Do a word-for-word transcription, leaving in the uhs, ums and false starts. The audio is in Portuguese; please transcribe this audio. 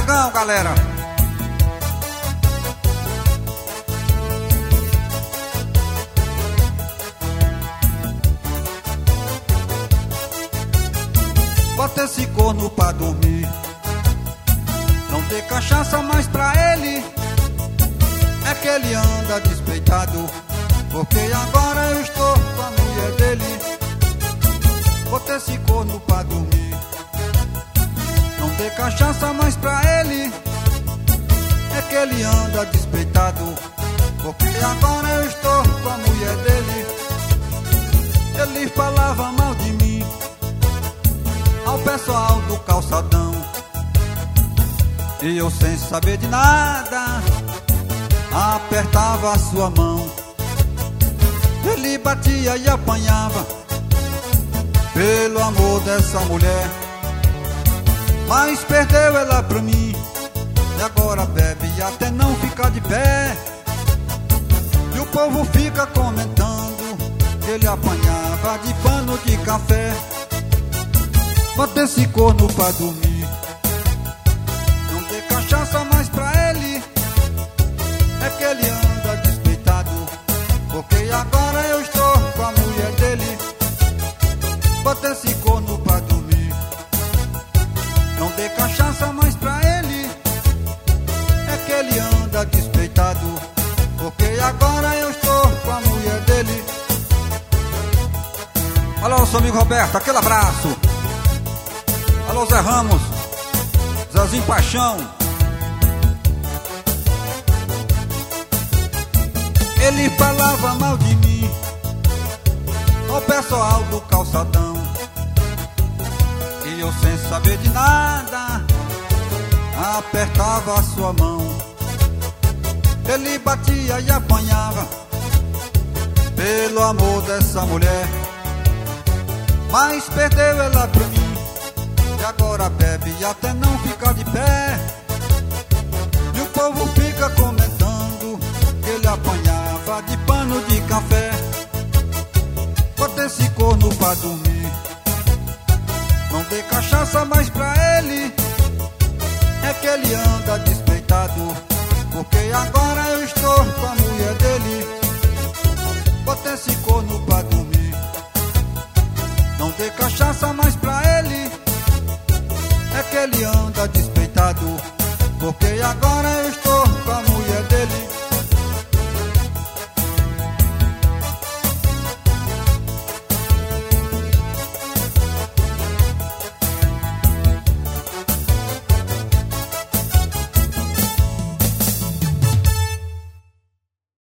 Tiagão, galera. Bota esse corno pra dormir, não tem cachaça mais pra ele. É que ele anda despeitado, porque agora eu estou com a mulher dele. Bota esse corno pra dormir, não tem cachaça mais pra ele. É que ele anda despeitado, porque agora eu estou com a mulher dele. Ele falava mal de mim ao pessoal do calçadão, e eu sem saber de nada apertava a sua mão. Ele batia e apanhava pelo amor dessa mulher, mas perdeu ela pra mim, e agora bebe e até não fica de pé. E o povo fica comentando que ele apanhava de pano de café. Bota esse corno pra dormir, não tem cachaça mais pra ele. É que ele anda despeitado, porque agora eu estou com a mulher dele. Bota esse corno pra dormir, não tem cachaça mais pra ele. É que ele anda despeitado, porque agora eu estou com a mulher dele. Alô, seu amigo Roberto, aquele abraço. Alô, Zé Ramos, Zezinho Paixão. Ele falava mal de mim ao pessoal do calçadão, e eu sem saber de nada apertava a sua mão. Ele batia e apanhava pelo amor dessa mulher, mas perdeu ela pra mim, e agora bebe e até não fica de pé. E o povo fica comentando que ele apanhava de pano de café. Bota esse corno pra dormir, não tem cachaça mais pra ele. É que ele anda despeitado, porque agora eu estou com a mulher dele. Bota esse corno pra dormir, não tem cachaça mais pra ele. É que ele anda despeitado, porque agora eu estou com a mulher dele.